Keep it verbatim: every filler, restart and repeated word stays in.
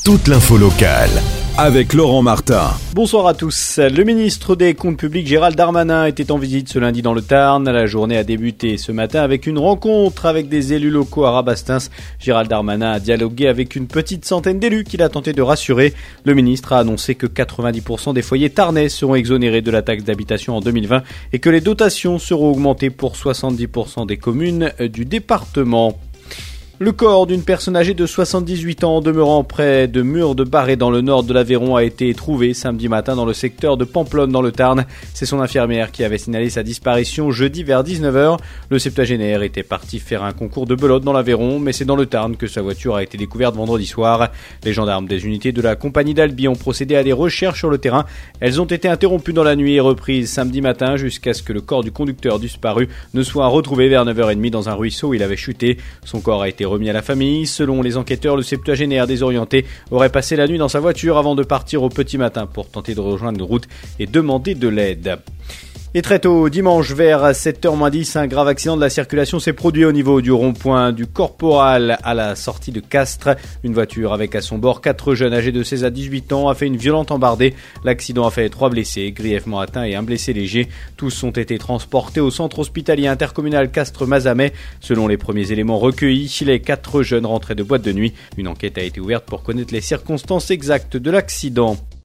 toute l'info locale avec Laurent Martin. Bonsoir à tous. Le ministre des Comptes publics Gérald Darmanin était en visite ce lundi dans le Tarn. La journée a débuté ce matin avec une rencontre avec des élus locaux à Rabastens. Gérald Darmanin a dialogué avec une petite centaine d'élus qu'il a tenté de rassurer. Le ministre a annoncé que quatre-vingt-dix pour cent des foyers tarnais seront exonérés de la taxe d'habitation en deux mille vingt et que les dotations seront augmentées pour soixante-dix pour cent des communes du département. Le corps d'une personne âgée de soixante-dix-huit ans demeurant près de Mur-de-Barré dans le nord de l'Aveyron a été trouvé samedi matin dans le secteur de Pamplonne dans le Tarn. C'est son infirmière qui avait signalé sa disparition jeudi vers dix-neuf heures. Le septuagénaire était parti faire un concours de belote dans l'Aveyron, mais c'est dans le Tarn que sa voiture a été découverte vendredi soir. Les gendarmes des unités de la compagnie d'Albi ont procédé à des recherches sur le terrain. Elles ont été interrompues dans la nuit et reprises samedi matin jusqu'à ce que le corps du conducteur disparu ne soit retrouvé vers neuf heures trente dans un ruisseau où il avait chuté. Son corps a été remis à la famille. Selon les enquêteurs, le septuagénaire désorienté aurait passé la nuit dans sa voiture avant de partir au petit matin pour tenter de rejoindre une route et demander de l'aide. Et très tôt, dimanche vers sept heures moins dix, un grave accident de la circulation s'est produit au niveau du rond-point du Corporal à la sortie de Castres. Une voiture avec à son bord quatre jeunes âgés de seize à dix-huit ans a fait une violente embardée. L'accident a fait trois blessés, grièvement atteints et un blessé léger. Tous ont été transportés au centre hospitalier intercommunal Castres-Mazamet. Selon les premiers éléments recueillis, les quatre jeunes rentraient de boîte de nuit. Une enquête a été ouverte pour connaître les circonstances exactes de l'accident.